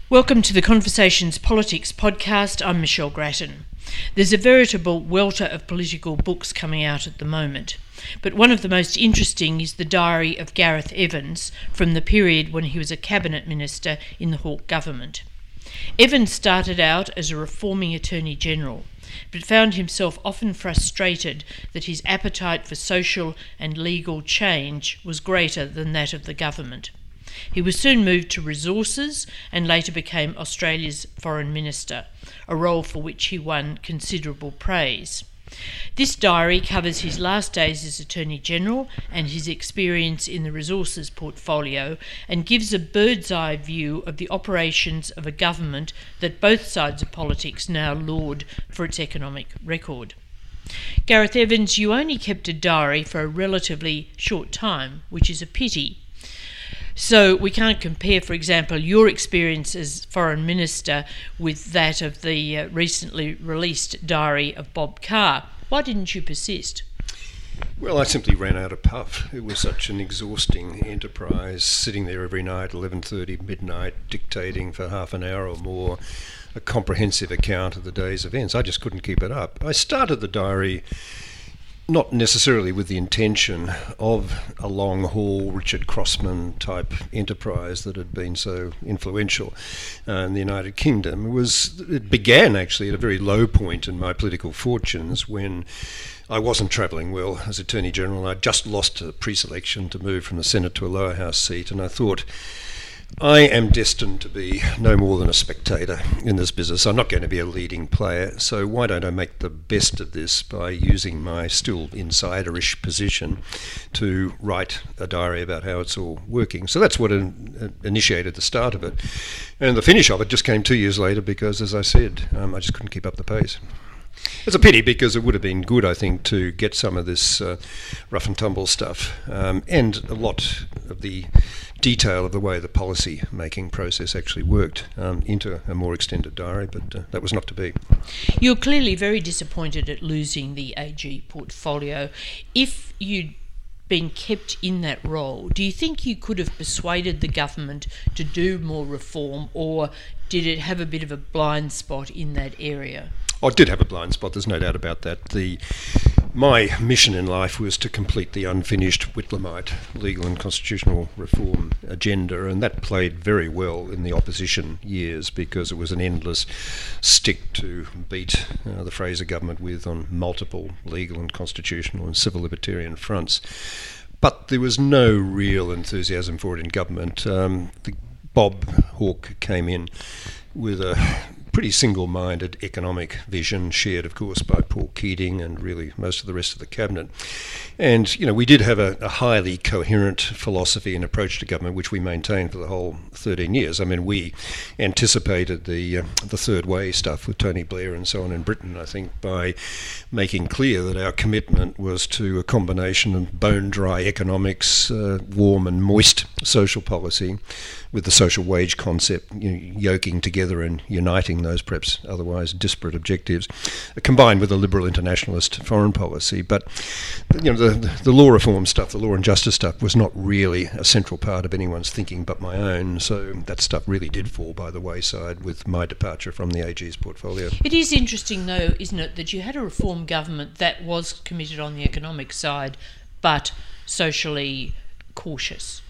Welcome to the Conversations Politics podcast. I'm Michelle Grattan. There's a veritable welter of political books coming out at the moment, but one of the most interesting is the diary of Gareth Evans from the period when he was a cabinet minister in the Hawke government. Evans started out as a reforming Attorney-General, but found himself often frustrated that his appetite for social and legal change was greater than that of the government. He was soon moved to Resources and later became Australia's Foreign Minister, a role for which he won considerable praise. This diary covers his last days as Attorney-General and his experience in the Resources portfolio and gives a bird's-eye view of the operations of a government that both sides of politics now laud for its economic record. Gareth Evans, you only kept a diary for a relatively short time, which is a pity. So we can't compare, for example, your experience as Foreign Minister with that of the recently released diary of Bob Carr. Why didn't you persist? Well, I simply ran out of puff. It was such an exhausting enterprise, sitting there every night, 11:30, midnight, dictating for half an hour or more a comprehensive account of the day's events. I just couldn't keep it up. I started the diary not necessarily with the intention of a long-haul Richard Crossman type enterprise that had been so influential in the United Kingdom. It began actually at a very low point in my political fortunes when I wasn't travelling well as Attorney-General. I'd just lost a pre-selection to move from the Senate to a lower house seat, and I thought, I am destined to be no more than a spectator in this business. I'm not going to be a leading player, so why don't I make the best of this by using my still insiderish position to write a diary about how it's all working. So that's what initiated the start of it. And the finish of it just came 2 years later because, as I said, I just couldn't keep up the pace. It's a pity because it would have been good, I think, to get some of this rough and tumble stuff and a lot of the detail of the way the policy-making process actually worked into a more extended diary, but that was not to be. You're clearly very disappointed at losing the AG portfolio. If you'd been kept in that role, do you think you could have persuaded the government to do more reform, or did it have a bit of a blind spot in that area? Oh, it did have a blind spot, there's no doubt about that. My mission in life was to complete the unfinished Whitlamite legal and constitutional reform agenda, and that played very well in the opposition years because it was an endless stick to beat the Fraser government with on multiple legal and constitutional and civil libertarian fronts. But there was no real enthusiasm for it in government. Bob Hawke came in with a pretty single-minded economic vision, shared, of course, by Paul Keating and really most of the rest of the cabinet. And, we did have a highly coherent philosophy and approach to government, which we maintained for the whole 13 years. I mean, we anticipated the third way stuff with Tony Blair and so on in Britain, I think, by making clear that our commitment was to a combination of bone-dry economics, warm and moist social policy, with the social wage concept, yoking together and uniting those perhaps otherwise disparate objectives, combined with a liberal internationalist foreign policy. But the law reform stuff, the law and justice stuff, was not really a central part of anyone's thinking but my own. So that stuff really did fall by the wayside with my departure from the AG's portfolio. It is interesting, though, isn't it, that you had a reform government that was committed on the economic side, but socially cautious.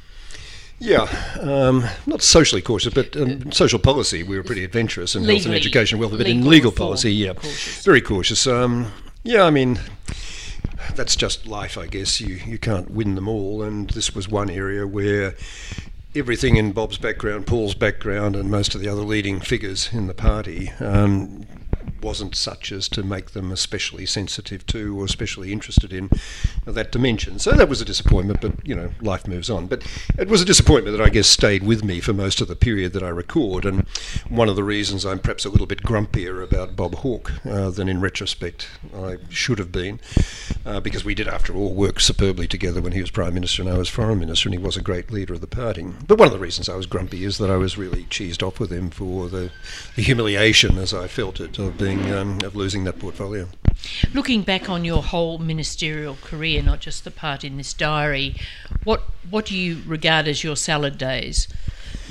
Yeah, not socially cautious, but social policy, we were pretty adventurous in health and education and welfare, but in legal policy, cautious. Very cautious. I mean, that's just life, I guess. You can't win them all, and this was one area where everything in Bob's background, Paul's background, and most of the other leading figures in the party wasn't such as to make them especially sensitive to or especially interested in that dimension. So that was a disappointment, but, life moves on. But it was a disappointment that I guess stayed with me for most of the period that I record, and one of the reasons I'm perhaps a little bit grumpier about Bob Hawke than in retrospect I should have been, because we did, after all, work superbly together when he was Prime Minister and I was Foreign Minister, and he was a great leader of the party. But one of the reasons I was grumpy is that I was really cheesed off with him for the humiliation, as I felt it, of losing that portfolio. Looking back on your whole ministerial career, not just the part in this diary, what do you regard as your salad days?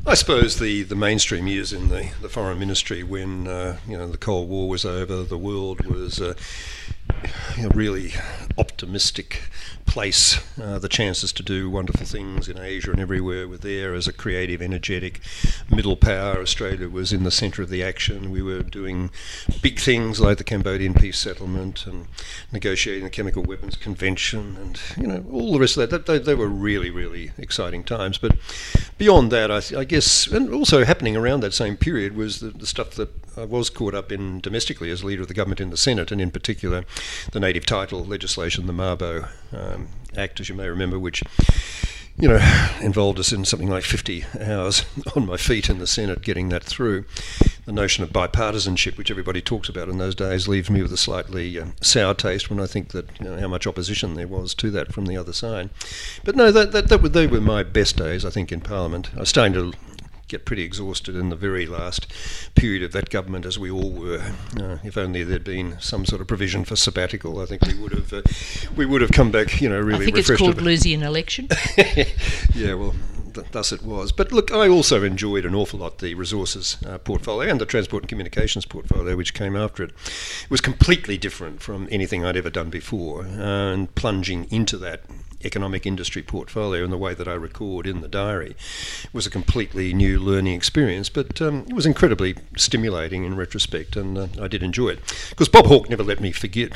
I suppose the mainstream years in the foreign ministry when the Cold War was over, the world was a really optimistic place. The chances to do wonderful things in Asia and everywhere were there as a creative, energetic middle power. Australia was in the centre of the action. We were doing big things like the Cambodian peace settlement and negotiating the Chemical Weapons Convention and all the rest of that. They were really, really exciting times. But beyond that, I guess, and also happening around that same period was the stuff that I was caught up in domestically as leader of the government in the Senate, and in particular the native title legislation, the Mabo Act, as you may remember, which involved us in something like 50 hours on my feet in the Senate getting that through. The notion of bipartisanship, which everybody talks about in those days, leaves me with a slightly sour taste when I think that how much opposition there was to that from the other side. But no, they were my best days, I think, in Parliament. I was starting to get pretty exhausted in the very last period of that government, as we all were. If only there'd been some sort of provision for sabbatical, I think we would have come back, really refreshed. I think it's called losing an election. Yeah, well, thus it was. But look, I also enjoyed an awful lot the resources portfolio and the transport and communications portfolio, which came after it. It was completely different from anything I'd ever done before, and plunging into that economic industry portfolio in the way that I record in the diary was a completely new learning experience, but it was incredibly stimulating in retrospect, and I did enjoy it. Because Bob Hawke never let me forget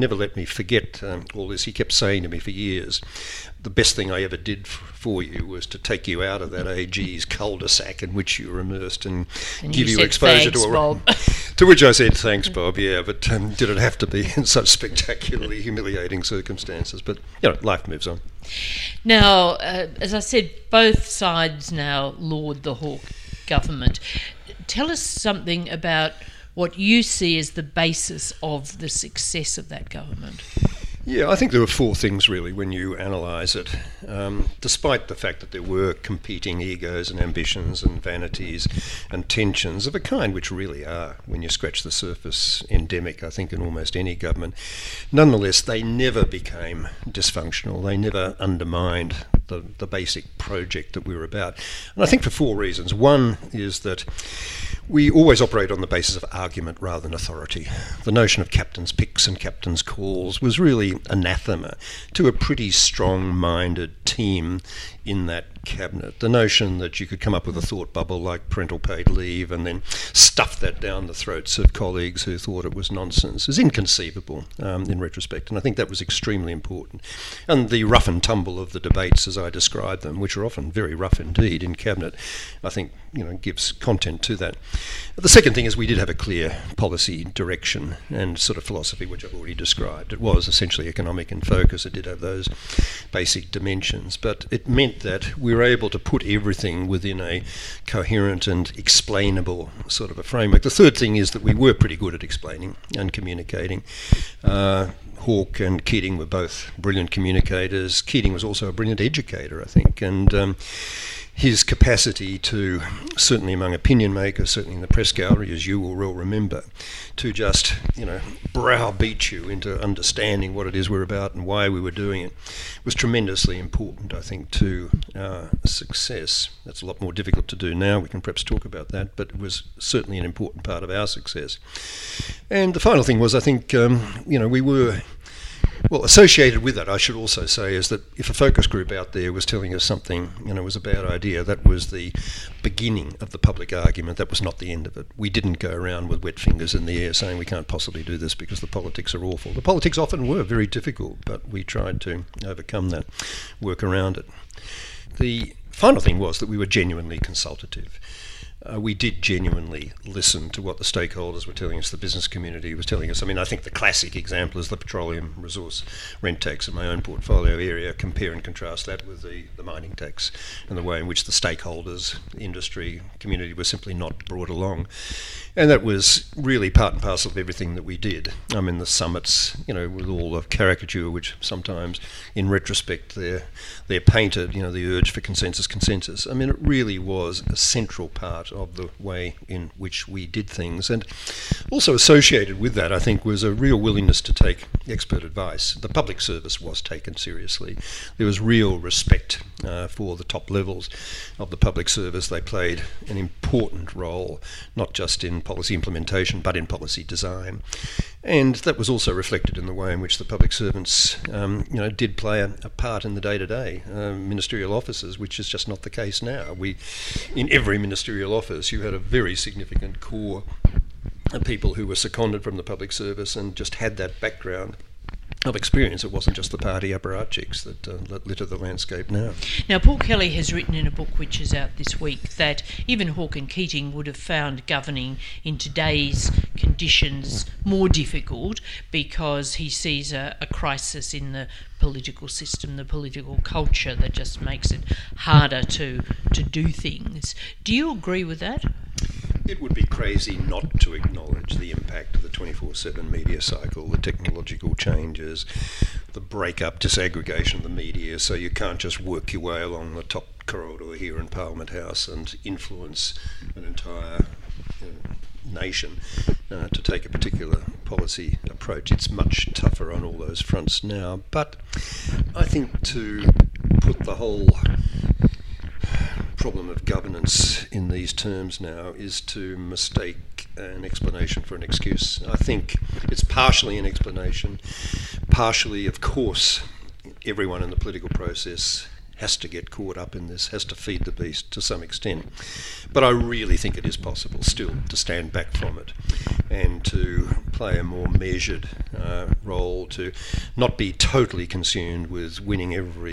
all this. He kept saying to me for years, the best thing I ever did for you was to take you out of that AG's cul-de-sac in which you were immersed and give you exposure to a... Bob. To which I said, thanks, Bob, yeah, but did it have to be in such spectacularly humiliating circumstances? But, life moves on. Now, as I said, both sides now laud the Hawke government. Tell us something about what you see as the basis of the success of that government. Yeah, I think there were four things really when you analyse it. Despite the fact that there were competing egos and ambitions and vanities and tensions of a kind which really are, when you scratch the surface, endemic, I think, in almost any government, nonetheless they never became dysfunctional. They never undermined the basic project that we were about. And I think for four reasons. One is that we always operate on the basis of argument rather than authority. The notion of captain's picks and captain's calls was really anathema to a pretty strong-minded team in that cabinet. The notion that you could come up with a thought bubble like parental paid leave and then stuff that down the throats of colleagues who thought it was nonsense is inconceivable in retrospect, and I think that was extremely important. And the rough and tumble of the debates as I described them, which are often very rough indeed in cabinet, I think gives content to that. The second thing is we did have a clear policy direction and sort of philosophy, which I've already described. It was essentially economic in focus. It did have those basic dimensions, but it meant that we were able to put everything within a coherent and explainable sort of a framework. The third thing is that we were pretty good at explaining and communicating. Hawke and Keating were both brilliant communicators. Keating was also a brilliant educator, I think, and his capacity to, certainly among opinion makers, certainly in the press gallery, as you will well remember, to just, browbeat you into understanding what it is we're about and why we were doing it, was tremendously important, I think, to our success. That's a lot more difficult to do now. We can perhaps talk about that, but it was certainly an important part of our success. And the final thing was, I think, we were... Well, associated with that, I should also say, is that if a focus group out there was telling us something, was a bad idea, that was the beginning of the public argument. That was not the end of it. We didn't go around with wet fingers in the air saying we can't possibly do this because the politics are awful. The politics often were very difficult, but we tried to overcome that, work around it. The final thing was that we were genuinely consultative. We did genuinely listen to what the stakeholders were telling us, the business community was telling us. I mean, I think the classic example is the petroleum resource rent tax in my own portfolio area. Compare and contrast that with the mining tax and the way in which the stakeholders, industry, community were simply not brought along. And that was really part and parcel of everything that we did. I mean, the summits, with all the caricature, which sometimes, in retrospect, they're painted, the urge for consensus. I mean, it really was a central part of the way in which we did things. And also associated with that, I think, was a real willingness to take expert advice. The public service was taken seriously. There was real respect for the top levels of the public service. They played an important role, not just in policy implementation, but in policy design. And that was also reflected in the way in which the public servants, did play a part in the day-to-day ministerial offices, which is just not the case now. In every ministerial office, you had a very significant core of people who were seconded from the public service and just had that background of experience. It wasn't just the party apparatchiks that litter the landscape now. Now, Paul Kelly has written in a book which is out this week that even Hawke and Keating would have found governing in today's conditions more difficult because he sees a crisis in the political system, the political culture, that just makes it harder to do things. Do you agree with that? It would be crazy not to acknowledge the impact of the 24/7 media cycle, the technological changes, the break-up, disaggregation of the media, so you can't just work your way along the top corridor here in Parliament House and influence an entire nation to take a particular policy approach. It's much tougher on all those fronts now, but I think to put the whole problem of governance in these terms now is to mistake an explanation for an excuse. I think it's partially an explanation, partially, of course, everyone in the political process has to get caught up in this, has to feed the beast to some extent. But I really think it is possible still to stand back from it and to play a more measured role, to not be totally consumed with winning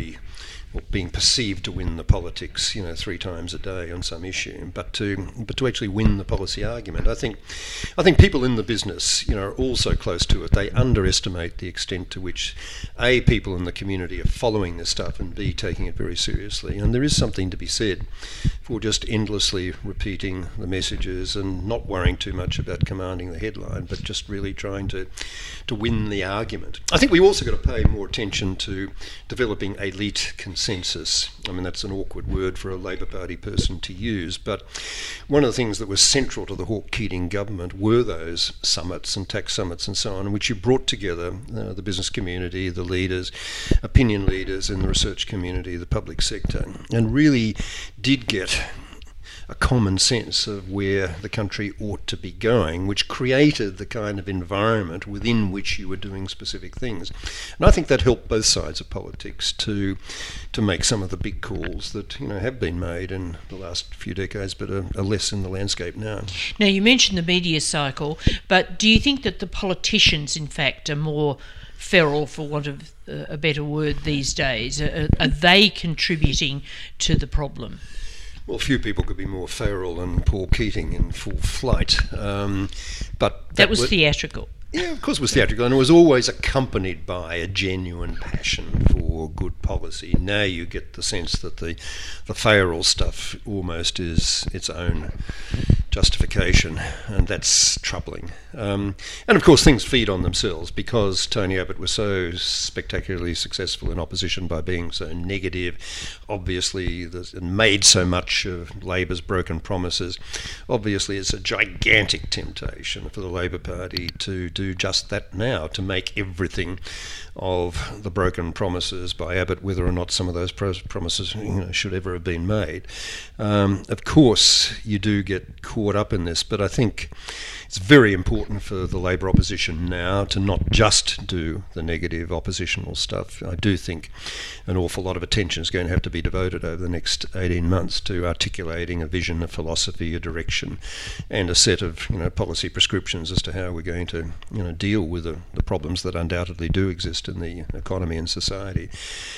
being perceived to win the politics, 3 times a day on some issue, but to actually win the policy argument. I think people in the business, are also close to it. They underestimate the extent to which A, people in the community are following this stuff, and B, taking it very seriously. And there is something to be said for just endlessly repeating the messages and not worrying too much about commanding the headline, but just really trying to win the argument. I think we've also got to pay more attention to developing elite consensus. I mean, that's an awkward word for a Labor Party person to use, but one of the things that was central to the Hawke-Keating government were those summits and tax summits and so on, in which you brought together the business community, the leaders, opinion leaders in the research community, the public sector, and really did get a common sense of where the country ought to be going, which created the kind of environment within which you were doing specific things. And I think that helped both sides of politics to make some of the big calls that have been made in the last few decades, but are less in the landscape now. Now, you mentioned the media cycle, but do you think that the politicians, in fact, are more feral, for want of a better word, these days? Are they contributing to the problem? Well, few people could be more feral than Paul Keating in full flight. But that was theatrical. Yeah, of course it was theatrical, and it was always accompanied by a genuine passion for good policy. Now you get the sense that the feral stuff almost is its own justification, and that's troubling. And of course things feed on themselves, because Tony Abbott was so spectacularly successful in opposition by being so negative, obviously, and made so much of Labor's broken promises. Obviously it's a gigantic temptation for the Labor Party to do just that now, to make everything of the broken promises by Abbott, whether or not some of those promises should ever have been made. Of course you do get caught up in this, but I think it's very important for the Labor opposition now to not just do the negative oppositional stuff. I do think an awful lot of attention is going to have to be devoted over the next 18 months to articulating a vision, a philosophy, a direction, and a set of policy prescriptions as to how we're going to deal with the problems that undoubtedly do exist in the economy and society,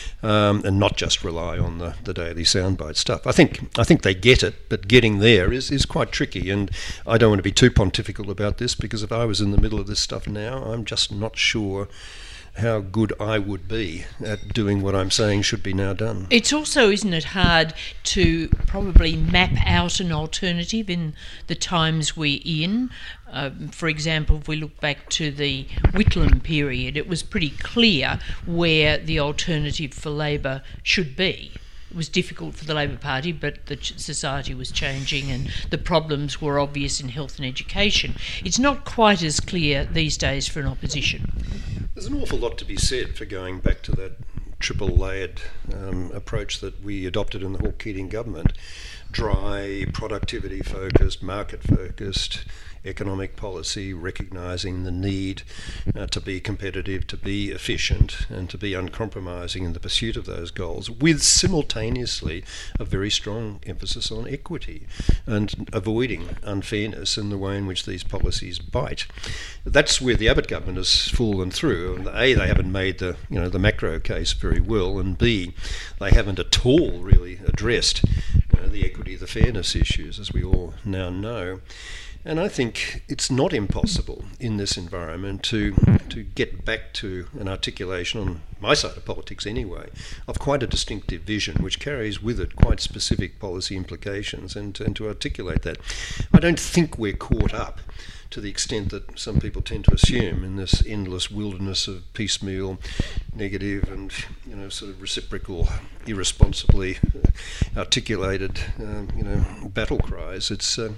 and not just rely on the daily soundbite stuff. I think they get it, but getting there is quite tricky, and I don't want to be too pontifical about this, because if I was in the middle of this stuff now, I'm just not sure how good I would be at doing what I'm saying should be now done. It's also, isn't it, hard to probably map out an alternative in the times we're in. For example, if we look back to the Whitlam period, it was pretty clear where the alternative for Labor should be. was difficult for the Labor Party, but the society was changing and the problems were obvious in health and education. It's not quite as clear these days for an opposition. There's an awful lot to be said for going back to that triple-layered approach that we adopted in the Hawke-Keating government. Dry, productivity-focused, market-focused economic policy, recognising the need to be competitive, to be efficient, and to be uncompromising in the pursuit of those goals, with simultaneously a very strong emphasis on equity and avoiding unfairness in the way in which these policies bite. That's where the Abbott government has fallen through. And A, they haven't made the macro case very well, and B, they haven't at all really addressed the equity, the fairness issues, as we all now know. And I think it's not impossible in this environment to get back to an articulation, on my side of politics anyway, of quite a distinctive vision which carries with it quite specific policy implications, and to articulate that. I don't think we're caught up to the extent that some people tend to assume in this endless wilderness of piecemeal, negative and sort of reciprocal, irresponsibly articulated battle cries.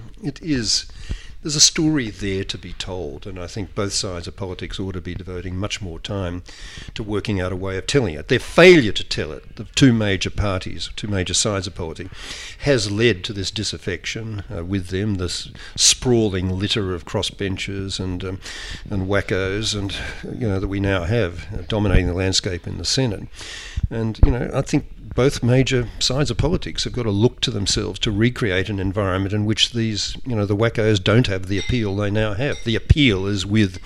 There's a story there to be told, and I think both sides of politics ought to be devoting much more time to working out a way of telling it. Their failure to tell it, the two major parties, two major sides of politics, has led to this disaffection with them, this sprawling litter of crossbenchers and wackos, and that we now have dominating the landscape in the Senate. And I think both major sides of politics have got to look to themselves to recreate an environment in which these, the wackos don't have the appeal they now have. The appeal is with,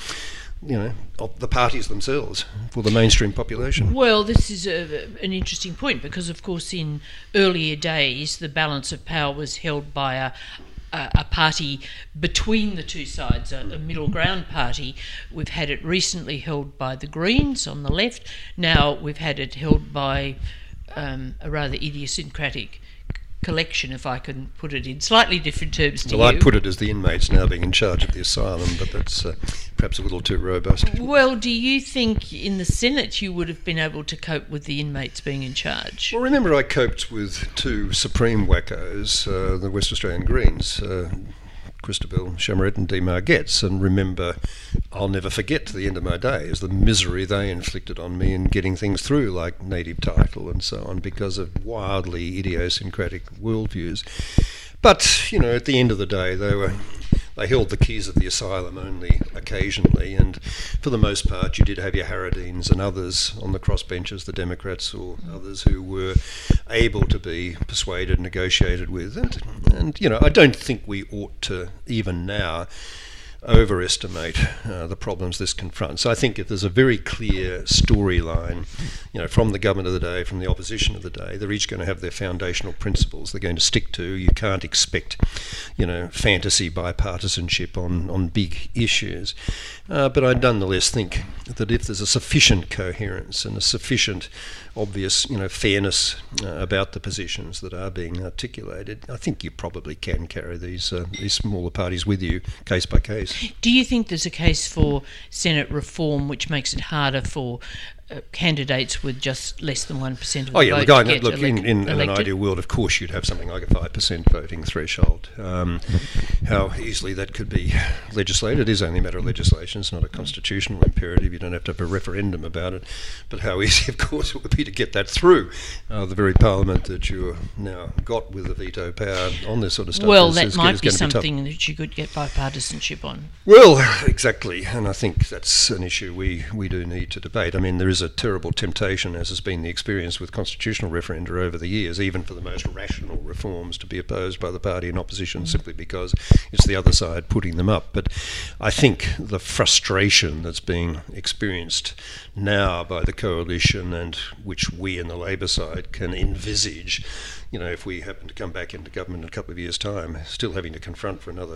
of the parties themselves for the mainstream population. Well, this is an interesting point because, of course, in earlier days, the balance of power was held by a party between the two sides, a middle ground party. We've had it recently held by the Greens on the left. Now we've had it held by a rather idiosyncratic collection, if I can put it in slightly different terms to you. Well, I'd put it as the inmates now being in charge of the asylum, but that's perhaps a little too robust. Well, do you think in the Senate you would have been able to cope with the inmates being in charge? Well, remember I coped with two supreme wackos, the West Australian Greens, Christabel Chamaret and Dee Margetts, and remember, I'll never forget to the end of my days the misery they inflicted on me in getting things through like native title and so on because of wildly idiosyncratic worldviews. But, at the end of the day, they held the keys of the asylum only occasionally, and for the most part you did have your Harradines and others on the crossbenches, the Democrats or others who were able to be persuaded, negotiated with, and I don't think we ought to even now overestimate the problems this confronts. I think if there's a very clear storyline, from the government of the day, from the opposition of the day, they're each going to have their foundational principles they're going to stick to. You can't expect, fantasy bipartisanship on big issues. But I nonetheless think that if there's a sufficient coherence and a sufficient obvious, fairness about the positions that are being articulated, I think you probably can carry these smaller parties with you, case by case. Do you think there's a case for Senate reform which makes it harder for candidates with just less than 1% of the vote to get elected? In an ideal world, of course, you'd have something like a 5% voting threshold. How easily that could be legislated is only a matter of legislation. It's not a constitutional imperative. You don't have to have a referendum about it. But how easy, of course, it would be to get that through the very parliament that you've now got with the veto power on this sort of stuff. Well, that might be something that you could get bipartisanship on. Well, exactly. And I think that's an issue we do need to debate. I mean, there is a terrible temptation, as has been the experience with constitutional referenda over the years, even for the most rational reforms, to be opposed by the party in opposition simply because it's the other side putting them up. But I think the frustration that's being experienced now by the coalition, and which we in the Labor side can envisage, if we happen to come back into government in a couple of years' time, still having to confront for another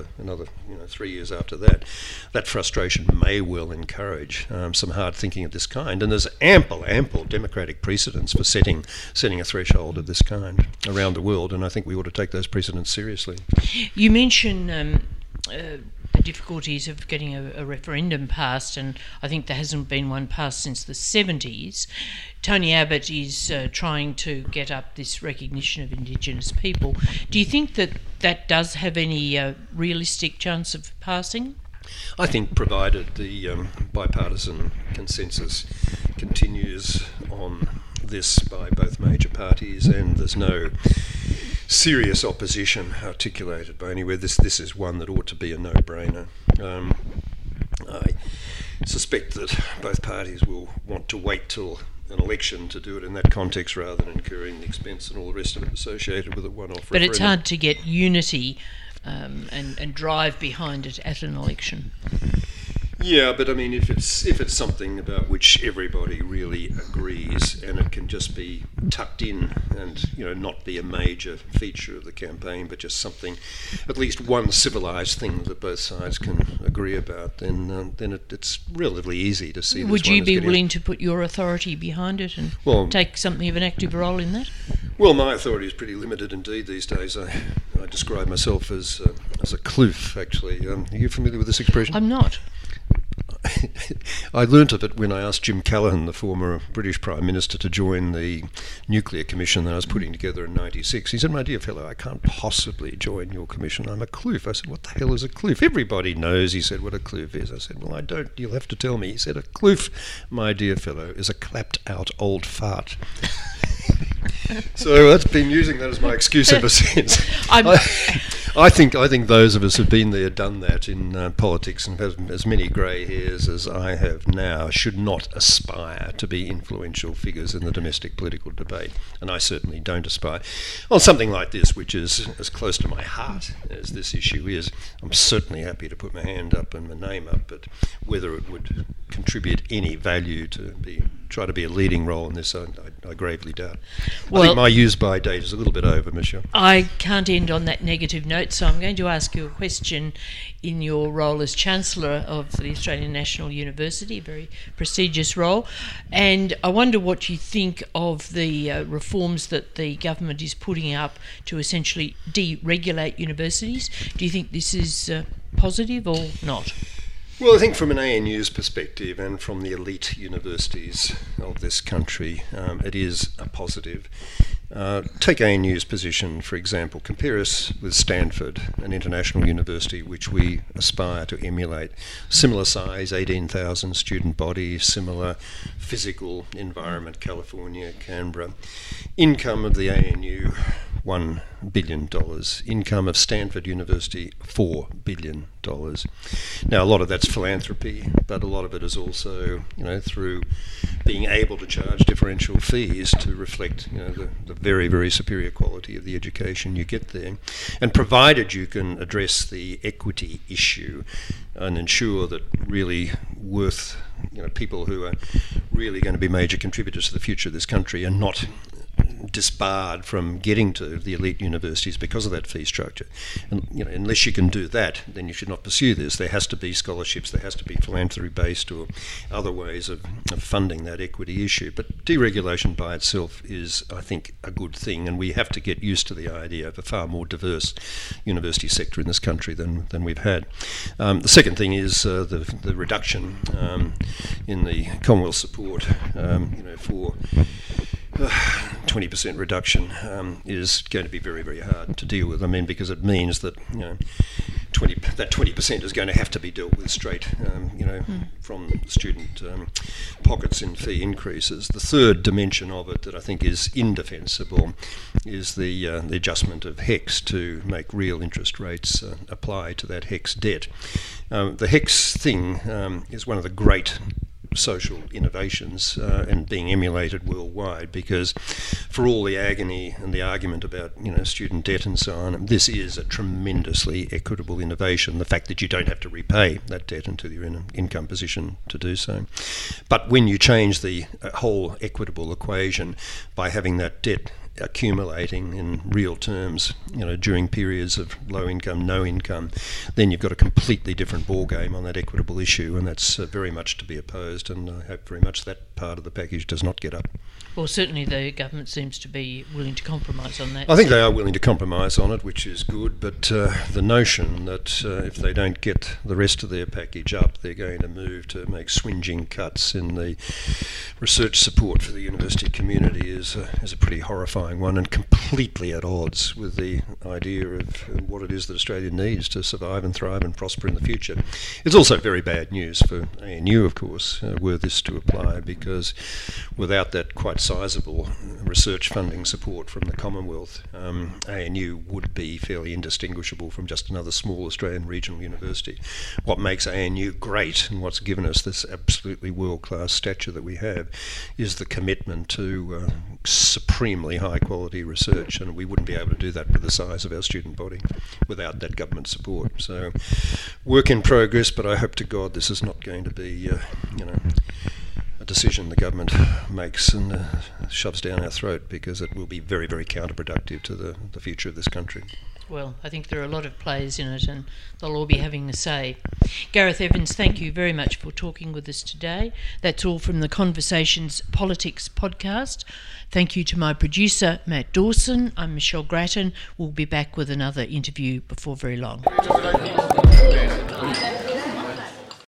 3 years after that, that frustration may well encourage some hard thinking of this kind. And there's ample democratic precedents for setting a threshold of this kind around the world, and I think we ought to take those precedents seriously. You mention the difficulties of getting a referendum passed, and I think there hasn't been one passed since the 70s. Tony Abbott is trying to get up this recognition of Indigenous people. Do you think that does have any realistic chance of passing? I think provided the bipartisan consensus continues on this by both major parties and there's no serious opposition articulated by anywhere, this is one that ought to be a no-brainer. I suspect that both parties will want to wait till an election to do it in that context rather than incurring the expense and all the rest of it associated with a one-off referendum. But it's hard to get unity and drive behind it at an election. Yeah, but I mean, if it's something about which everybody really agrees, and it can just be tucked in, and not be a major feature of the campaign, but just something, at least one civilised thing that both sides can agree about, then it's relatively easy to see. Would you be willing to put your authority behind it and take something of an active role in that? Well, my authority is pretty limited indeed these days. I describe myself as a kloof, actually. Are you familiar with this expression? I'm not. I learnt of it when I asked Jim Callaghan, the former British Prime Minister, to join the nuclear commission that I was putting together in '96. He said, "My dear fellow, I can't possibly join your commission. I'm a kloof." I said, "What the hell is a kloof?" "Everybody knows," he said, "what a kloof is." I said, "Well, I don't. You'll have to tell me." He said, "A kloof, my dear fellow, is a clapped-out old fart." So I've been using that as my excuse ever since. I think those of us who've been there, done that in politics and have as many grey hairs as I have now should not aspire to be influential figures in the domestic political debate. And I certainly don't aspire. On something like this, which is as close to my heart as this issue is, I'm certainly happy to put my hand up and my name up, but whether it would contribute any value to try to be a leading role in this, I gravely doubt. Well, I think my use-by date is a little bit over, Michelle. I can't end on that negative note, so I'm going to ask you a question in your role as Chancellor of the Australian National University, a very prestigious role, and I wonder what you think of the reforms that the government is putting up to essentially deregulate universities. Do you think this is positive or not? Well, I think from an ANU's perspective and from the elite universities of this country, it is a positive. Take ANU's position, for example. Compare us with Stanford, an international university which we aspire to emulate. Similar size, 18,000 student body, similar physical environment, California, Canberra. Income of the ANU, $1 billion. Income of Stanford University, $4 billion. Now, a lot of that's philanthropy, but a lot of it is also, through being able to charge differential fees to reflect, the very, very superior quality of the education you get there. And provided you can address the equity issue and ensure that really worth, people who are really going to be major contributors to the future of this country are not disbarred from getting to the elite universities because of that fee structure. And unless you can do that, then you should not pursue this. There has to be scholarships, there has to be philanthropy based or other ways of funding that equity issue. But deregulation by itself is, I think, a good thing, and we have to get used to the idea of a far more diverse university sector in this country than we've had. The second thing is the reduction in the Commonwealth support for 20% reduction is going to be very, very hard to deal with. I mean, because it means that 20% is going to have to be dealt with straight, from student pockets in fee increases. The third dimension of it that I think is indefensible is the adjustment of HECS to make real interest rates apply to that HECS debt. The HECS thing is one of the great social innovations and being emulated worldwide, because for all the agony and the argument about student debt and so on, this is a tremendously equitable innovation, the fact that you don't have to repay that debt until you're in an income position to do so. But when you change the whole equitable equation by having that debt accumulating in real terms, during periods of low income, no income, then you've got a completely different ball game on that equitable issue, and that's very much to be opposed, and I hope very much that part of the package does not get up. Well, certainly the government seems to be willing to compromise on that. I think they are willing to compromise on it, which is good, but the notion that if they don't get the rest of their package up, they're going to move to make swinging cuts in the research support for the university community is a pretty horrifying one, and completely at odds with the idea of what it is that Australia needs to survive and thrive and prosper in the future. It's also very bad news for ANU, of course, were this to apply, because without that quite sizable research funding support from the Commonwealth, ANU would be fairly indistinguishable from just another small Australian regional university. What makes ANU great and what's given us this absolutely world-class stature that we have is the commitment to supremely high-quality research, and we wouldn't be able to do that with the size of our student body without that government support. So, work in progress, but I hope to God this is not going to be, a decision the government makes and shoves down our throat, because it will be very, very counterproductive to the future of this country. Well, I think there are a lot of players in it, and they'll all be having a say. Gareth Evans, thank you very much for talking with us today. That's all from the Conversations Politics podcast. Thank you to my producer, Matt Dawson. I'm Michelle Grattan. We'll be back with another interview before very long.